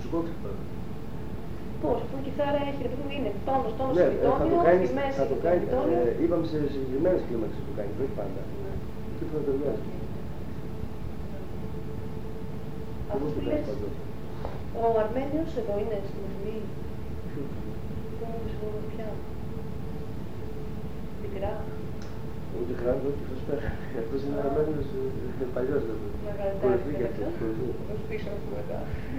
μουσικό ξεπέρα. Πώς, που η κιθάρα έχει, ρε παιδί μου, είναι τόνος, Ναι, τριτόνιο, στη μέση θα το κάνει, τριτόνιο. είπαμε σε συγκεκριμένες κλίμακες που κάνει, όχι πάντα. Τι θα το βγάζει. Αυτό που λες, ο Αρμένιος εδώ είναι στη μουσική. Πού πια. Πικρά. Ούτε χρειάζεται, όχι, σας πέρα. Αυτός είναι Αρμένιος παλιός. Μεγαλύτερα, ως πίσω από μετά.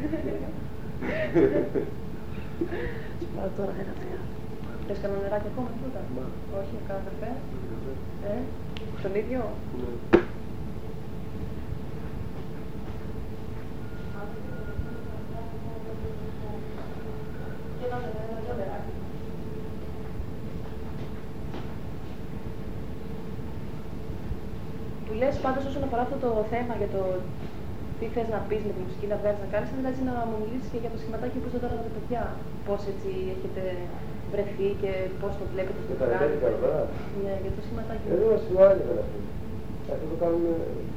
Πάω τώρα ένα θέα. Θες κανένα νεράκι ακόμα τίποτα? Όχι, κάνα καφέ. Στον ίδιο. Που λες πάντως όσον αφορά αυτό το θέμα για το τι θες να πεις με τη μουσική, να βγάλεις, να κάνεις, είναι έτσι να μου μιλήσεις και για το σχηματάκι που είσαι τώρα με τα παιδιά. Πώς έτσι έχετε βρεθεί και πώς το βλέπετε στο κάνετε. Ναι, για το σχηματάκι. Εδώ είμαστε στην άλλη βέβαια. Αυτό το κάνουμε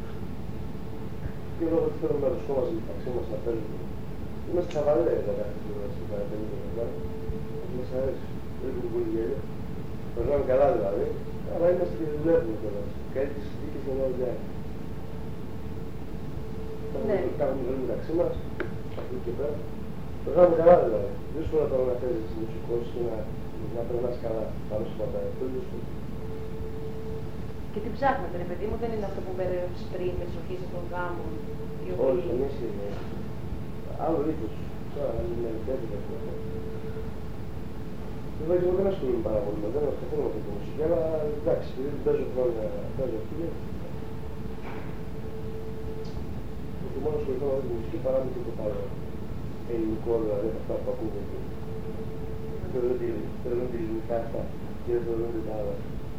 και λόγω ότι θέλουμε να βρισκόμαστε μεταξύ μας να παίζουμε. Είμαστε χαβαλές για κάθε φορά στην παραπέντε παιδιά. Μας αρέσει. Δεν έχουμε πολύ γέλιο. Περνάμε καλά δηλαδή, αλλά είμαστε και δουλεύουμε κιόλας. Κάτι τις συνθήκες είναι όλα δουλειά. Θα κάνουμε δουλειά μεταξύ μας, από εκεί και πέρα. Περνάμε καλά δηλαδή. Δύσκολα τώρα να παίζεις μουσικός και να περνάς καλά πάνω σε πατάει. Πολύ δύσκολο. Και τι ψάχνετε ρε παιδί μου, δεν είναι αυτό που πέρασες πριν με τις οχίες των γάμων. Όλες εμείς είναι άλλο ήθος. Τώρα είναι ελπίδες. Δεν ασχολούμαι πάρα πολύ με δεν καθόλου με τη μουσική, αλλά εντάξει, επειδή την παίζω χρόνια, παίζω αυτή. Και μόνο ασχοληθώ με τη μουσική παρά με τίποτα άλλο ελληνικό, δηλαδή αυτά που ακούγονται εκεί. Θεωρούν τη ελληνικά αυτά και δεν θεωρούν τα άλλα.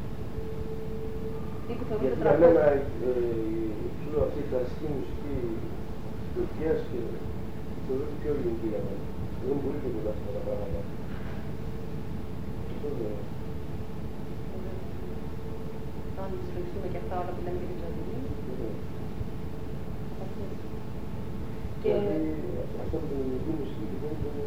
Γιατί για μένα αυτή η κλασική μουσική της Τουρκίας θεωρούν πιο ελληνική για μένα. Δεν μπορεί τίποτα αυτά τα πράγματα. Αν συλλογιστούμε και αυτά όλα που λέμε για την Τζαντινή. Και αυτό με την ελληνική μουσική δεν είναι...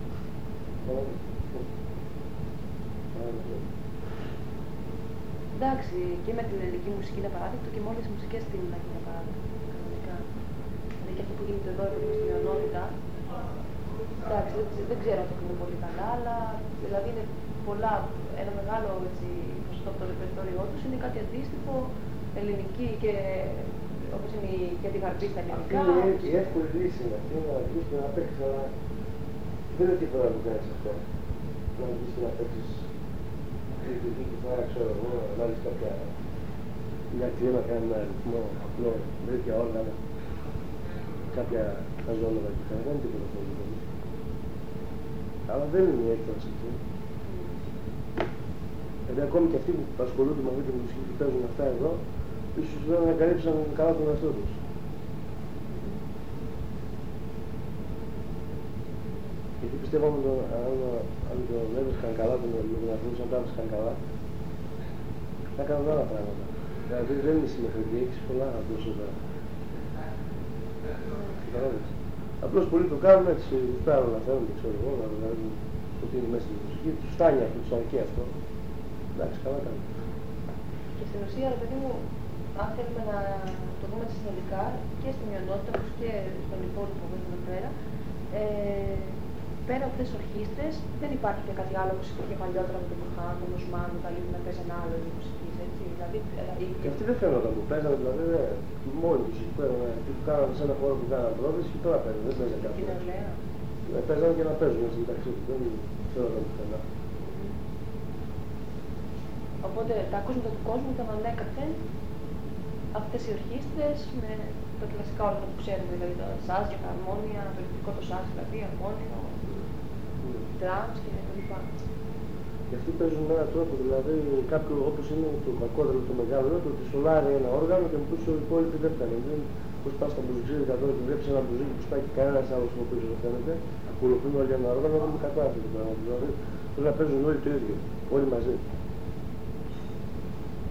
Εντάξει, και με την ελληνική μουσική είναι παράδειγμα και με όλες τις μουσικές στην Ελλάδα είναι παράδειγμα. Κανονικά. Δηλαδή και αυτό που γίνεται εδώ στην μειονότητα. Εντάξει, δεν ξέρω αυτό που είναι πολύ καλά, αλλά δηλαδή είναι πολλά, ένα μεγάλο ποσοστό από το ρεπερτόριό τους είναι κάτι αντίστοιχο, ελληνική και όπως είναι και τη γαρπή στα ελληνικά. Αυτή είναι η εύκολη λύση είναι αυτή, να αρχίσεις και να παίξεις, αλλά δεν είναι τίποτα που κάνεις αυτό. Να αρχίσεις και να παίξεις κριτική και φορά, ξέρω εγώ, να βάλεις κάποια μια κλίμακα, ένα ρυθμό απλό, τέτοια όργανα, κάποια χαζόλογα και δεν είναι τίποτα αυτό. Αλλά δεν είναι η έκφραση αυτή. Δηλαδή ακόμη και αυτοί που ασχολούνται με αυτή τη μουσική που παίζουν αυτά εδώ, ίσως δεν ανακαλύψαν καλά τον εαυτό τους. Γιατί πιστεύω αν το έβρισκαν καλά τον εαυτό τους, αν το έβρισκαν καλά, θα κάνουν άλλα πράγματα. Δηλαδή δεν είναι συμμετοχή, έχεις πολλά να δώσεις εδώ. Απλώς πολλοί το κάνουν έτσι, γουστάρουν να θέλουν, ξέρω εγώ, να βγάλουν ότι είναι μέσα στη μουσική, τους φτάνει αυτό, τους αρκεί αυτό. Εντάξει, καλά κάνουν. Και στην ουσία, ρε παιδί μου, αν θέλουμε να το δούμε συνολικά και στη μειονότητα όπως και στον υπόλοιπο κόσμο εδώ πέρα, πέρα από αυτές τις ορχήστρες, δεν υπάρχει και κάτι άλλο όπως υπήρχε παλιότερα με τον Μπουρχάν, τον Οσμάν, τα λίγα να παίζει ένα άλλο είδος μουσικής, έτσι. Δηλαδή, και αυτοί δεν φαίνονταν που παίζανε, δηλαδή μόνοι τους εκεί πέρα, που κάνανε σε ένα χώρο που κάνανε πρόβες και τώρα παίζανε, δεν παίζανε κάτι. Και νεολαία. Παίζανε και να παίζουν έτσι μεταξύ τους, δεν φαίνονταν πουθενά. Οπότε τα ακούσματα του κόσμου ήταν ανέκαθεν αυτές οι ορχήστρες με τα κλασικά όργανα που ξέρουμε, δηλαδή τα σάζ και τα αρμόνια, το ηλεκτρικό το σάζ, δηλαδή αρμόνιο, drums και τα λοιπά. Και αυτοί παίζουν με έναν τρόπο, δηλαδή κάποιο όπως είναι το κακόδελο το μεγάλο, το ότι σολάρει ένα όργανο και με πίσω οι υπόλοιποι δεν φαίνονται. Πώς πας στα μπουζουξίδια τώρα και βλέπεις ένα μπουζούκι που σπάει και κανένας άλλος από πίσω δεν φαίνεται, ακολουθούν όλοι ένα όργανο, δεν είναι κατά αυτό το πράγμα. Δηλαδή πρέπει να παίζουν όλοι το ίδιο, όλοι μαζί.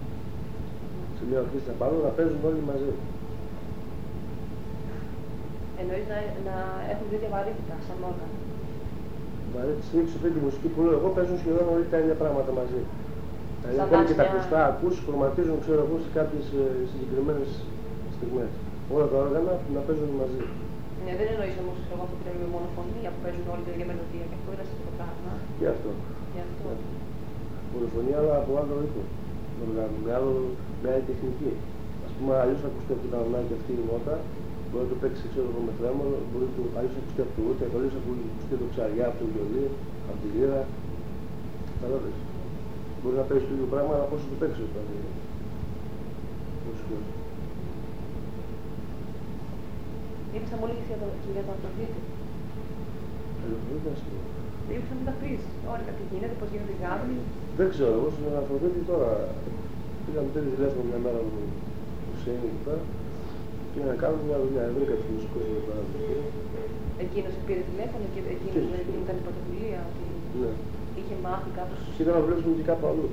Σε μια ορχήστρα πάνω να παίζουν όλοι μαζί. Εννοείς να έχουν βρει βαρύτητα σαν όργανο. Βαρύτητα στην ύψη αυτή τη μουσική που λέω εγώ παίζουν σχεδόν όλοι τα ίδια πράγματα μαζί. Δηλαδή Σαν ακόμη και τα μια... ακουστά ακούς, χρωματίζουν ξέρω εγώ σε κάποιες συγκεκριμένες στιγμές. Όλα τα όργανα να παίζουν μαζί. Ναι, δεν εννοείς όμως εγώ αυτό που λέμε με μονοφωνία που παίζουν όλοι τα ίδια μελωδία και αυτό είναι στο πράγμα. Γι' αυτό. Γι' αυτό. Μονοφωνία αλλά από άλλο ρυθμό. Με άλλη τεχνική. Ας πούμε αλλιώς θα ακουστεί από την κανονάκι αυτή η νότα, μπορεί να το παίξει ξέρω εγώ με τρέμολο, μπορεί αλλιώς να ακουστεί από το ούτε, αλλιώς να ακουστεί το ψαριά, από το βιολί, από τη λύρα. Καταλάβες. Μπορεί να παίξει το ίδιο πράγμα, αλλά πώς θα το παίξει όταν είναι. Είπες να μου λίγες για τον Αφροδίτη. Είπες να μην τα πεις. Ωραία, τι γίνεται, πώς γίνεται η γάμη. Δεν ξέρω, εγώ στον Αφροδίτη τώρα πήγαμε πήρε τηλέφωνο μια μέρα μου του Σέιν εκεί πέρα και να κάνουμε μια δουλειά. Δεν είναι κάποιος μουσικός εδώ πέρα. Εκείνος πήρε τηλέφωνο και εκείνος ήταν η πρωτοβουλία ότι είχε μάθει κάπως. Ήταν να βλέπουμε και κάπου αλλού.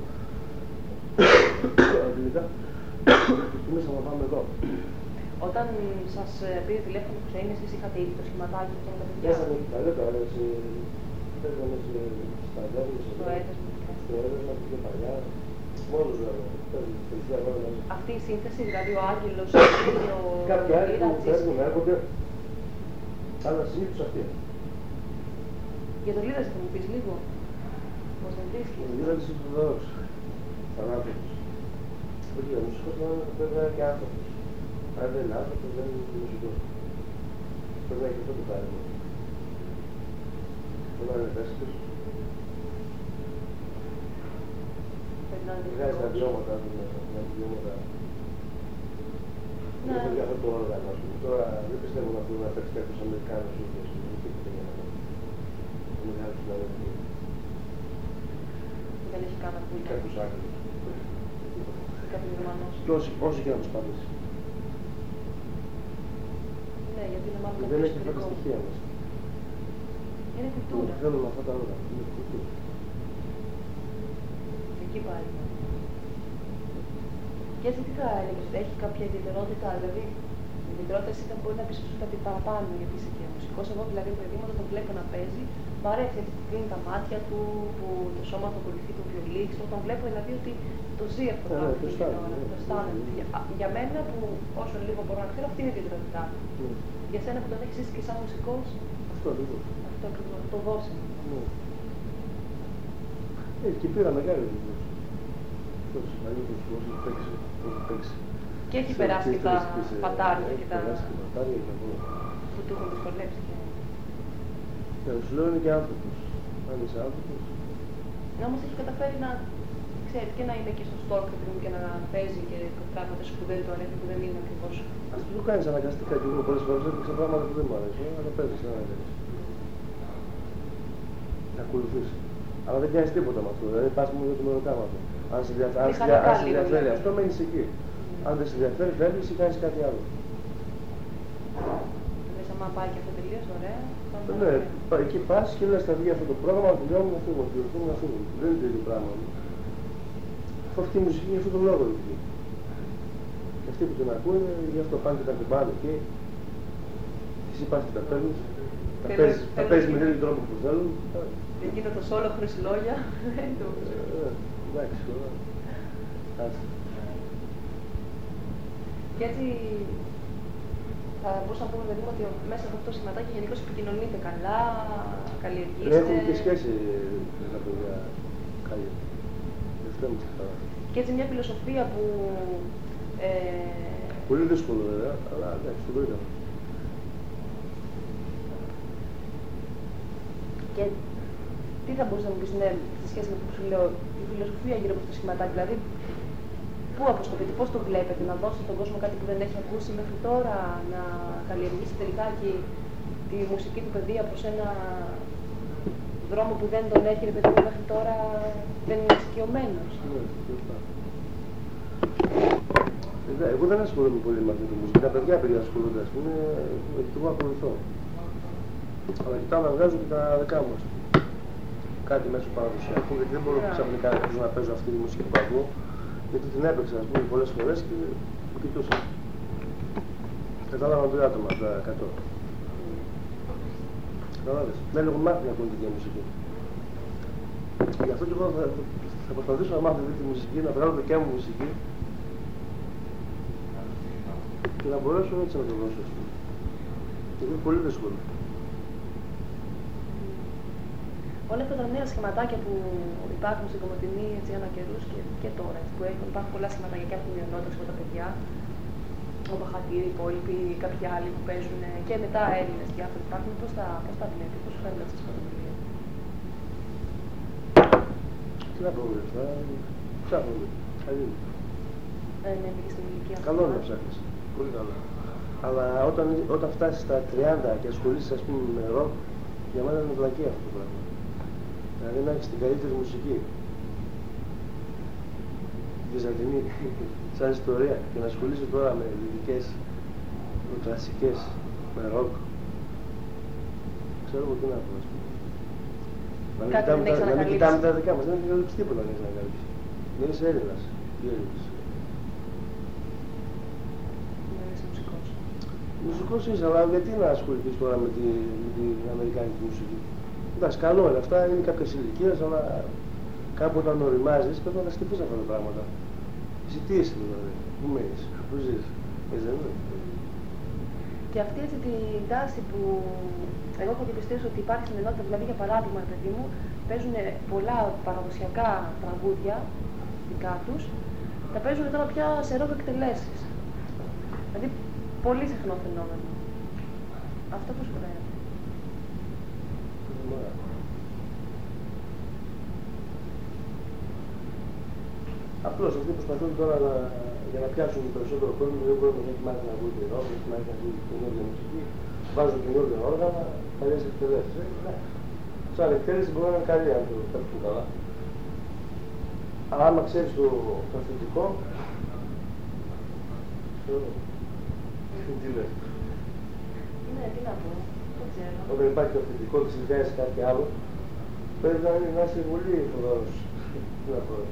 Τελικά, μέσα να πάμε εδώ. Όταν σας πήρε τηλέφωνο που Σέιν, εσείς είχατε ήδη το σχηματάκι αυτό με τα παιδιά. Πέσαμε εκεί τα λέτα, παίζαμε στα δέρνες, στο έδεσμα και πιο παλιά. Μόνος βέβαια, τελευταία χρόνια. Αυτή η σύνθεση, δηλαδή ο Άγγελος, ο κάποιοι άλλοι που παίρνουν έρχονται, αλλά συνήθως αυτή. Για τον Λίδα θα μου πεις λίγο, πώς τον βρίσκεις. Ο Λίδας είναι φοβερός, θανάτος. Όχι, ο μουσικός πρέπει να είναι και άνθρωπος. Αν δεν είναι άνθρωπος, δεν είναι μουσικός. Πρέπει να έχει αυτό το πράγμα. Πρέπει να είναι ευαίσθητος. Βγάζει τα βιώματα του μέσα, τα βιώματα. Έχω για αυτό το όργανο, ας πούμε. Τώρα δεν πιστεύω να μπορούμε να παίξει κάποιους Αμερικάνους ή τίποτε για να πω. Ο μεγάλος συναδελφοί. Δεν έχει κάνα που είναι. Κάποιους Άγγλους. Ή κάποιους Γερμανούς. Και όσοι και να τους πάρεις. Ναι, γιατί είναι μάλλον δεν έχει αυτά τα στοιχεία μας. Είναι κουλτούρα. Θέλουμε αυτά τα όργανα. Είναι κουλτούρα. Εκεί πάει. Και έτσι τι θα έλεγες, έχει κάποια ιδιαιτερότητα, δηλαδή η ιδιαιτερότητα εσύ θα μπορεί να πεις κάτι παραπάνω γιατί είσαι και μουσικός. Εγώ δηλαδή το παιδί μου όταν τον βλέπω να παίζει, μου αρέσει έτσι που κλείνει τα μάτια του, που το σώμα του ακολουθεί το βιολί, όταν βλέπω δηλαδή ότι το ζει αυτό το πράγμα, το αισθάνεται. Για μένα που όσο λίγο μπορώ να ξέρω αυτή είναι η ιδιαιτερότητά του. Για σένα που τον έχεις ζήσει και σαν μουσικός, αυτό ακριβώς. Αυτό ακριβώς, το δώσιμο. Και πήρα μεγάλη δουλειά. Αυτός ο μεγαλύτερος που έχει παίξει. Και έχει περάσει και τα πατάρια και τα... που του έχουν δυσκολέψει. Και σου λέω είναι και άνθρωπος. Αν είσαι άνθρωπος. Όμως έχει καταφέρει να ξέρει και να είναι και στο στόχο και να παίζει και πράγματα που δεν του αρέσει, που δεν είναι ακριβώς. Αυτό το κάνεις αναγκαστικά και εγώ πολλές φορές έπαιξα πράγματα που δεν μου αρέσουν, αλλά παίζεις να κάνεις. Να ακολουθείς. Αλλά δεν κάνεις τίποτα με αυτό, δηλαδή πας μόνο για το μεροκάματο. Αν σε ενδιαφέρει αυτό, μένεις εκεί. Αν δεν σε ενδιαφέρει, φεύγεις ή κάνεις κάτι άλλο. Λες, άμα πάει και αυτό τελείως ωραία. Ναι, εκεί πας και λες, θα βγει αυτό το πρόγραμμα, να τελειώνουμε να φύγουμε, να φύγουμε. Δεν είναι το ίδιο πράγμα. Αυτή η μουσική για αυτόν τον λόγο είναι. Και αυτοί που την ακούνε, γι' αυτό πάνε και τα κουμπάνε εκεί. Εσύ πας και τα παίρνεις. Τα παίζεις με τέτοιο τρόπο που θέλουν. Εκείνο το σόλο χωρίς λόγια. Εντάξει, και έτσι θα μπορούσα να πούμε δηλαδή ότι μέσα από αυτό το σχηματάκι γενικώς επικοινωνείτε καλά, καλλιεργείστε. Έχουν και σχέση με τα παιδιά καλή. Δεν φταίμε τώρα. Και έτσι μια φιλοσοφία που... Πολύ δύσκολο βέβαια, αλλά εντάξει, το βρήκαμε. Και τι θα μπορούσα να μου πεις, ναι, σε σχέση με αυτό που σου λέω, η φιλοσοφία γύρω από αυτό το σχηματάκι, δηλαδή πού αποσκοπείτε, πώς το βλέπετε, να δώσετε στον κόσμο κάτι που δεν έχει ακούσει μέχρι τώρα, να καλλιεργήσει τελικά και τη μουσική του παιδεία προς ένα δρόμο που δεν τον έχει, παιδί μου, μέχρι τώρα δεν είναι εξοικειωμένος. Εγώ δεν ασχολούμαι πολύ με αυτή τη μουσική. Τα παιδιά ασχολούνται, ας πούμε, και εγώ ακολουθώ. Αλλά κοιτάω να βγάζω και τα δικά μου, κάτι μέσω παραδοσιακού, γιατί δεν μπορώ ξαφνικά να παίζω αυτή τη μουσική που ακούω, γιατί την έπαιξα, ας πούμε, πολλές φορές και μου κοιτούσα. Κατάλαβα 2 άτομα, τα 100. Καταλάβες. Δεν έχουν μάθει να ακούν τέτοια μουσική. Γι' αυτό και εγώ θα προσπαθήσω να μάθω τέτοια μουσική, να βγάλω δικιά μου μουσική και να μπορέσω έτσι να το δώσω. Γιατί είναι πολύ δύσκολο. Όλα αυτά τα νέα σχηματάκια που υπάρχουν στην Κομοτηνή ανά καιρούς και τώρα, που υπάρχουν πολλά σχηματάκια και από τη μειονότητα από τα παιδιά, ο Μπαχατήρη, οι υπόλοιποι, κάποιοι άλλοι που παίζουν και μετά Έλληνες διάφοροι υπάρχουν, πώς τα βλέπετε, πώς φαίνεται αυτή η πρωτοβουλία? Τι να πω, ψάχνουμε, καλή. Ναι, πήγε στην ηλικία. Καλό να ψάχνεις, πολύ καλό. Αλλά όταν φτάσεις στα 30 και ασχολείσαι ας πούμε με ροκ, για μένα είναι βλακεία αυτό το πράγμα. Δηλαδή να έχεις την καλύτερη μουσική, βυζαντινή, σαν ιστορία, και να ασχολείσαι τώρα με δυτικές, με κλασικές, με ροκ. Ξέρω εγώ τι να πω, ας πούμε. Να μην κοιτάμε τα δικά μας, δεν έχει ανακαλύψει τίποτα να έχεις ανακαλύψει. Δεν είσαι Έλληνας. Τι Έλληνας? Μουσικός είσαι, αλλά γιατί να ασχοληθείς τώρα με την αμερικάνικη μουσική? Εντάξει, καλό είναι αυτά, είναι κάποιες ηλικίες, αλλά κάπου όταν οριμάζεις πρέπει να τα σκεφτείς αυτά τα πράγματα. Εσύ τι είσαι δηλαδή, πού μένεις, πού ζεις, έτσι δεν είναι? Και αυτή έτσι την τάση που εγώ έχω διαπιστώσει ότι υπάρχει στην ενότητα, δηλαδή για παράδειγμα, παιδί μου, παίζουν πολλά παραδοσιακά τραγούδια δικά τους, τα παίζουν τώρα πια σε ροκ εκτελέσεις. Δηλαδή, πολύ συχνό φαινόμενο. Αυτό πώς φαίνεται? Απλώς αυτοί προσπαθούν τώρα για να πιάσουν περισσότερο κόσμο, δεν μπορούν να έχει μάθει να ακούει ροκ, δεν έχει μάθει να ακούει καινούργια μουσική, βάζουν καινούργια όργανα, παλιές εκτελέσεις. Σαν εκτέλεση μπορεί να είναι καλή αν το παίξουν καλά. Αλλά άμα ξέρεις το αυθεντικό, τι λες? Ναι, τι να πω, δεν ξέρω. Όταν υπάρχει το αυθεντικό και συνδυάζεις κάτι άλλο, πρέπει να είσαι πολύ φοβερός. Τι να πω.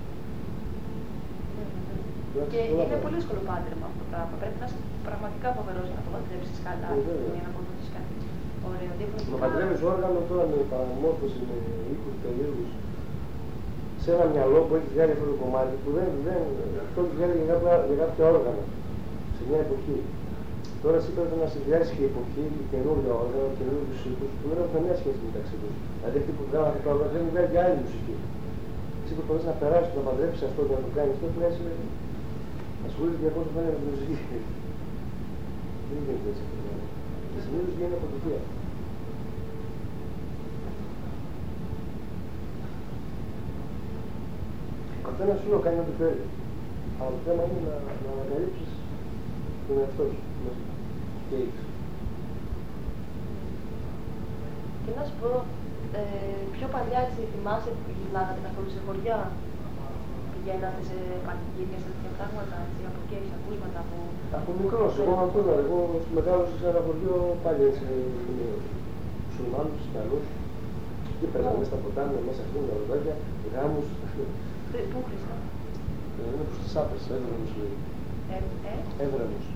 Και είναι πολύ δύσκολο πάντρεμα αυτό το πράγμα. Πρέπει να είσαι πραγματικά φοβερός για να το παντρέψεις καλά, για να αποδώσεις κάτι ωραίο. Να παντρεύεις όργανο τώρα με παραμόρφωση, με οίκους περίεργους, σε ένα μυαλό που έχει βγάλει αυτό το κομμάτι, που αυτό έχει βγάλει για κάποια όργανα, σε μια εποχή. Τώρα εσύ πρέπει να συνδυάσεις και εποχή, και καινούργια όργανα, καινούργιους οίκους, που δεν έχουν καμία σχέση μεταξύ τους. Δηλαδή αυτοί που βγάλουν αυτό το όργανο δεν βγάλει και άλλη μουσική. Εσύ προσπαθείς να περάσεις, να παντρέψεις αυτό και να το κάνεις, τότε να είσαι ασχολείσαι 200 χρόνια με τη μουσική. Δεν γίνεται έτσι. Και συνήθως γίνεται αποτυχία. Ο καθένας σου κάνει ό,τι θέλει. Αλλά το θέμα είναι να ανακαλύψεις τον εαυτό σου και έχεις. Και να σου πω, πιο παλιά έτσι θυμάσαι που γυρνάγατε καθόλου σε χωριά? Πηγαίνατε σε πανηγύρια, σε τέτοια πράγματα, έτσι, από εκεί έχεις ακούσματα από... Από μικρός, εγώ ακούγα, εγώ μεγάλωσα σε ένα χωριό πάλι έτσι, μουσουλμάνους, Ιταλούς. Και παίζαμε μέσα στα ποτάμια, μέσα στα ροδάκια, γάμους. Πού χρήσαμε? Είναι προς τις Άπες, Έβρεμος λέει. Έβρεμος.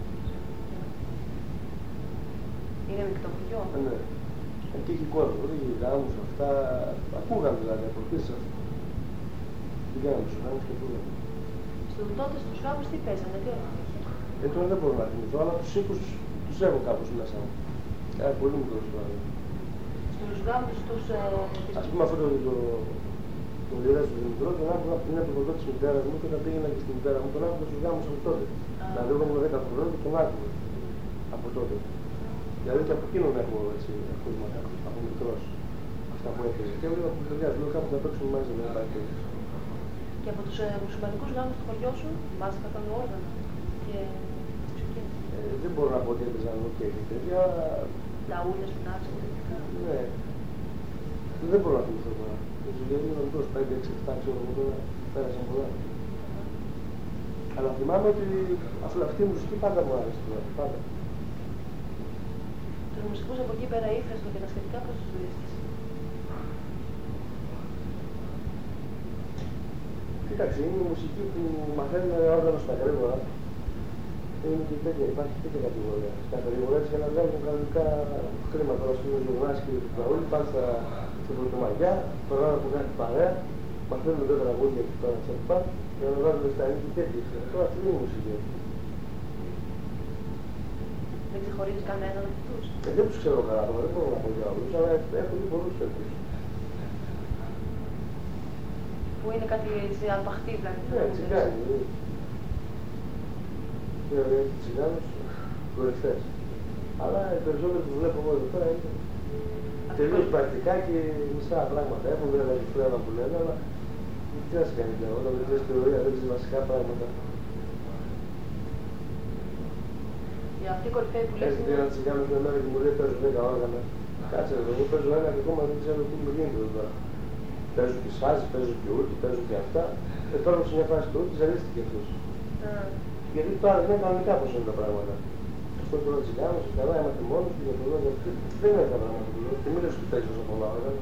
Είναι μεικτό χωριό? Ναι. Εκεί έχει κόσμο, δεν έχει γάμους, αυτά. Ακούγαμε δηλαδή από πίσω αυτό. Πηγαίναμε στους γάμους και ακούγαμε. Τότε στους γάμους τι παίζανε, τι έκανε? Τώρα δεν μπορώ να θυμηθώ, αλλά τους οίκους τους έχω κάπως μέσα μου. Πολύ μικρός δηλαδή. Στους γάμους τους... Ας πούμε αυτό το λιράζ του Δημητρό, τον άκουγα πριν από το δω της μητέρας μου και όταν πήγαινα και στη μητέρα μου, τον άκουγα στους γάμους από τότε. Δηλαδή εγώ ήμουν 10 χρονών και τον άκουγα από τότε. Δηλαδή και από εκείνον έχω έτσι ακούσματα, από μικρός, αυτά που έπαιζε. Και έβλεπα από παιδιά, λέω κάπου να παίξουμε μαζί με ένα παίκτες. Και από τους μουσουλμανικούς γάμους του χωριού σου, βάζεις καθόλου όργανα και μουσική? Δεν μπορώ να πω ότι έπαιζαν ούτε και τέτοια. Ταούλες, φουνάτσες, τέτοια. Ναι. Δεν μπορώ να θυμηθώ τώρα. Γιατί ήμουν μικρός, 5, 6, 7, ξέρω εγώ τώρα, πέρασαν πολλά. Αλλά θυμάμαι ότι αυτή η μουσική πάντα μου άρεσε τώρα, πάντα. Τους μουσικούς από εκεί πέρα ύφραστο και τα σχετικά πώς τους βρίσκεις? Κοίταξε, είναι η μουσική που μαθαίνουν όργανο στα γρήγορα Είναι και τέτοια, υπάρχει τέτοια κατηγορία. Στα κατηγορία για να βγάλουν κανονικά χρήματα. Τώρα στους Γιωργάς και του Φραούλη πάνε στην Πρωτομαγιά, προγράμμα που κάνει παρέα, μαθαίνουν τα τραγούδια και τώρα τσέπα, για να βγάλουν στα νίκη τέτοιες. Τώρα αυτή είναι η μουσική. Δεν ξεχωρίζεις κανέναν από αυτούς? Δεν τους ξέρω καλά, δεν μπορώ να πω για όλους, αλλά έχω δει πολλούς τέτοιους. Που είναι κάτι σε αλπαχτή δηλαδή. Ναι, τσιγκάνοι. Δηλαδή έχει τσιγκάνους κορυφές. Αλλά οι περισσότεροι που βλέπω εγώ εδώ πέρα είναι τελείως πρακτικά και μισά πράγματα. Έχουν βέβαια και φλέβα που λένε, αλλά τι να σε κάνει τώρα, όταν δεν ξέρεις θεωρία, δεν ξέρεις βασικά πράγματα. Για αυτή η κορυφαία που λες είναι... Ένα τσιγκάνο με μένα και μου λέει παίζω 10 όργανα. Κάτσε εδώ, εγώ παίζω ένα και ακόμα δεν ξέρω τι μου γίνεται εδώ τώρα. Παίζω και σφάζι, παίζω και ούτι, παίζω και αυτά. Τώρα σε μια φάση του ούτι ζαλίστηκε αυτός. Γιατί τώρα δεν είναι κανονικά πώς είναι τα πράγματα. Αυτό είναι τώρα τσιγκάνος, καλά, έμαθε μόνος του, για το λόγο δεν είναι τα πράγματα του λόγου. Και μην λες ότι παίζεις όσο πολλά όργανα.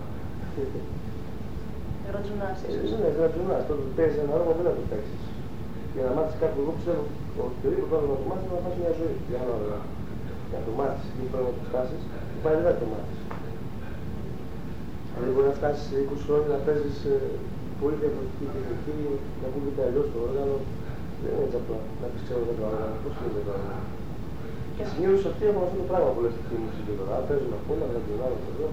Ρωτζουνάς. Ναι, ρωτζουνάς. Τότε παίζεις ένα όργανο, δεν θα το παίξεις. Για να μάθεις κάτι, εγώ πιστεύω ότι οτιδήποτε όργανο να το μάθεις να πας μια ζωή. Για ένα όργανο. Για να το μάθεις, δεν πρέπει να το φτάσεις, πάλι δεν θα το μάθεις. Δηλαδή μπορεί να φτάσεις 20 χρόνια να παίζεις πολύ διαφορετική τεχνική, να ακούγεται αλλιώς το όργανο. Δεν είναι έτσι απλά να πεις ξέρω δεν το όργανο, πώς είναι το όργανο. Και συνήθως αυτοί έχουν αυτό το πράγμα που λες στη μουσική τώρα. Παίζουν αυτό, να βγάλουν άλλο εδώ.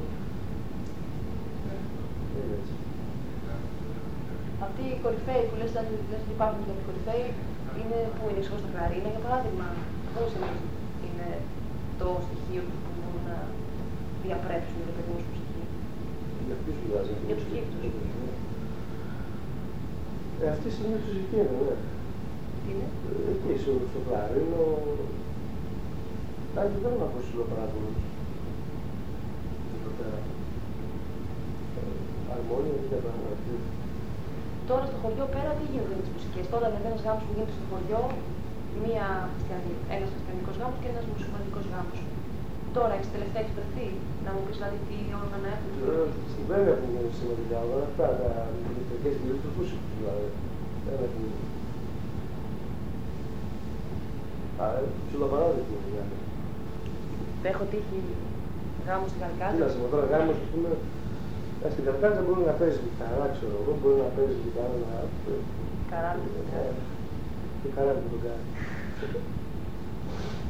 Δεν είναι έτσι. Αυτοί οι κορυφαίοι που λες ότι υπάρχουν και οι κορυφαίοι είναι που είναι εξώς στα κλαρίνα, για παράδειγμα. Πώς είναι το στοιχείο που μπορούν να διαπρέψουν για παιδί μου μουσική? Για ποιους μιλάς? Για τους γύφτους. Αυτή η στιγμή εκεί είναι, ναι. Τι είναι? Εκεί στο κλαρίνο. Κάτι δεν έχω ακούσει ψηλοπράγγελους. Εδώ πέρα. Αρμόνια ή διαπραγματευτεί. Τώρα στο χωριό πέρα τι γίνεται με τις μουσικές? Τώρα είναι ένας γάμος που γίνεται στο χωριό, ένας χριστιανικός γάμος και ένας μουσουλμανικός γάμος. Τώρα έχεις τελευταία εξυπηρετή, να μου πεις δηλαδή τι όργανα έχουν? Δεν έχουν σημαντικά όργανα, αυτά τα ηλεκτρικές κυρίες του φούσικους δηλαδή. Δεν έχουν. Ψιλοπαράδειγμα είναι δηλαδή. Έχω τύχει γάμο στην Καλκάτα. Κοίταξε, τώρα γάμος, ας πούμε, στην Καλκάτα μπορεί να παίζει κιθάρα, ξέρω εγώ, μπορεί να παίζει κιθάρα, να... Καράβι. Και καράβι που το κάνει.